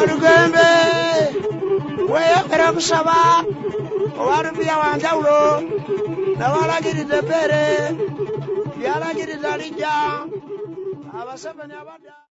walugembe weyekera kusaba owarubiya wanjawulo nawalagiride bere byalagiride alijja abaseveni abadda